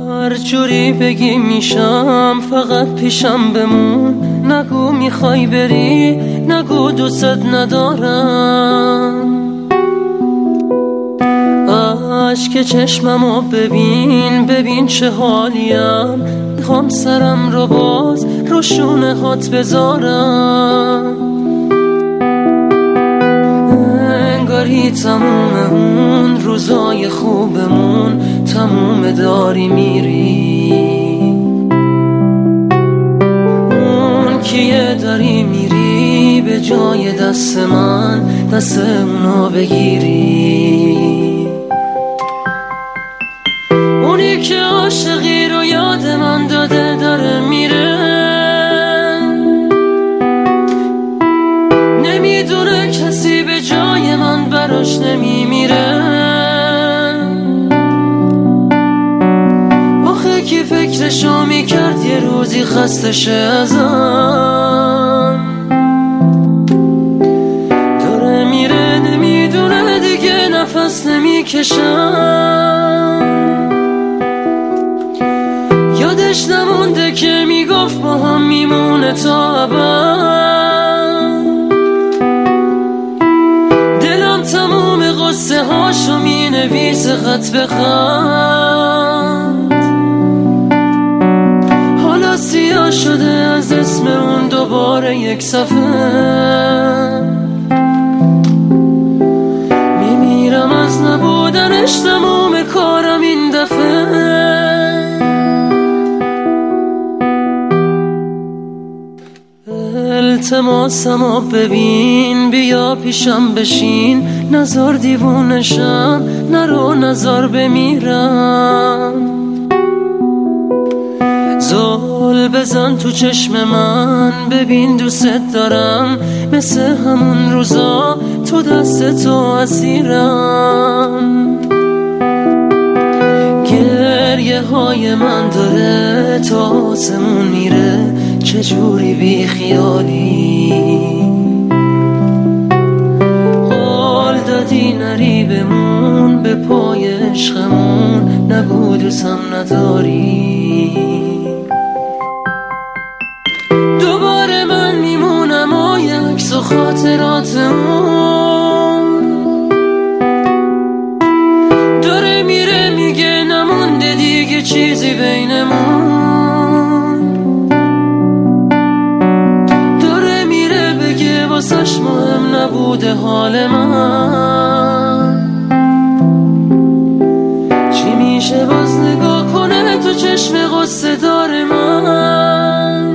هر جوری بگی میشم، فقط پیشم بمون. نگو میخوای بری، نگو دوست ندارم. عشق چشممو ببین، ببین چه حالیم. میخوام سرم رو باز رو شونه هات بذارم. انگاری تموم اون روزای خوبمون تموم داری میری. اون کیه داری میری به جای دست من، دست اونو بگیری. اونی که عاشقی رو یاد من داده داره میره. نمیدونه کسی به جای من براش نمیمیره. آخه کی فکرشو میکرد یه روزی خسته شه ازم. داره میره نمیدونه دیگه نفس نمیکشم. یادش نمونده که میگفت با هم میمونه تا ابد. دلم تموم قصه هاشو مینویسه خط به خط. حالا سیاه شده از اسم اون دوباره یک صفحه. میمیرم از نبودنش، تموم کارم این دفعه. التماسمو ببین، بیا پیشم بشین. نزار دیوونشم، نرو نزار بمیرم. زل بزن تو چشم من، ببین دوست دارم. مثل همون روزا تو دست تو اسیرم. گریه های من داره تا آسمون میره، چجوری بی خیالی. قول دادی نری بمون به پای عشقمون، نگو دوستم نداری. دوباره من میمونم و عکس و خاطراتمون. داره میره میگه نمونده دیگه چیزی بینمون. واسش مهم نبوده حال من. چی میشه باز نگاه کنه تو چشم غصه دار من.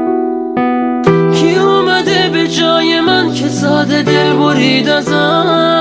کی اومده به جای من که ساده دل برید ازم.